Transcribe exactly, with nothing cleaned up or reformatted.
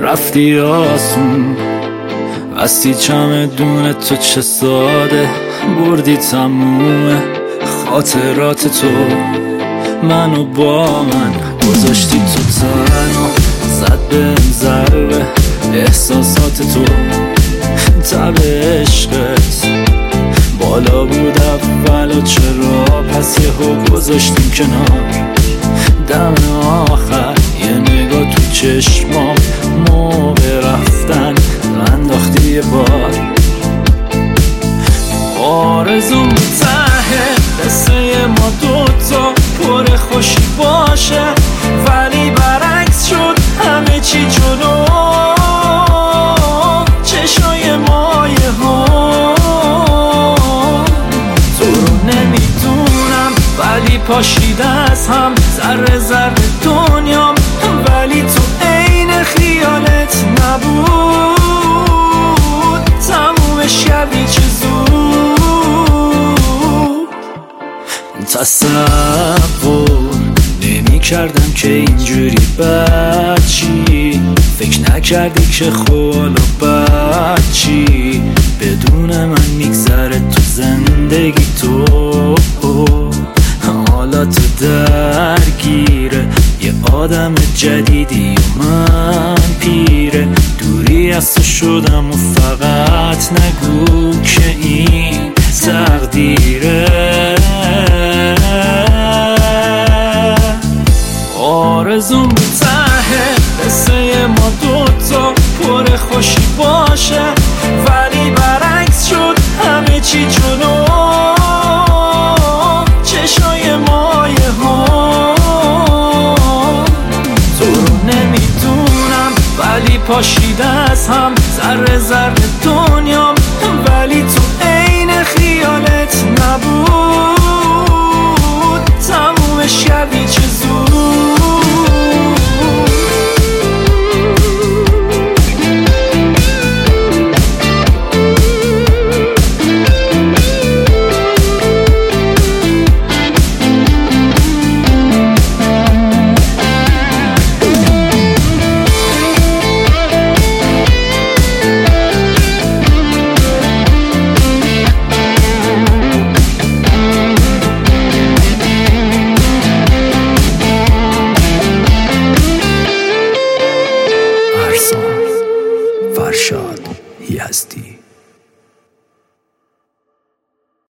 رفتی آسون، بستی چمدون تو چه ساده، بردی تموم خاطرات تو، منو با من گذاشتی تو تنها، زد بهم ضربه احساسات تو، تب عشقت بالا بود اول و چرا پس یهو گذاشتیم کنار، دم آخر یه نگاه تو چشمام موقع رفتن انداختی یه بار، آرزوم ته قصه ما دوتا پر خوشی باشه، ولی برعکس شد همه چی جلو، چشای مایه ها تو رو نمیدونم، ولی پاشیده از هم ذره ذره دنیام، ولی تو عین خیالت نبود، تمومش کردی چه زود، تصور نمی کردم که اینجوری بچی، فکر نکردی که خوالا بچی، بدون من میگذره تو زندگی تو، حالا تو درگیره یه آدم جدیدی و من پیره، دوری از تو شدم و فقط نگو که این تقدیره، آرزوم ته قصه ما دوتا پر خوشی باشه، ولی برعکس شد همه چی جلو، چشای مایه ها تو رو نمیدونم، ولی پاشیده از هم ذره ذره دنیام، ولی تو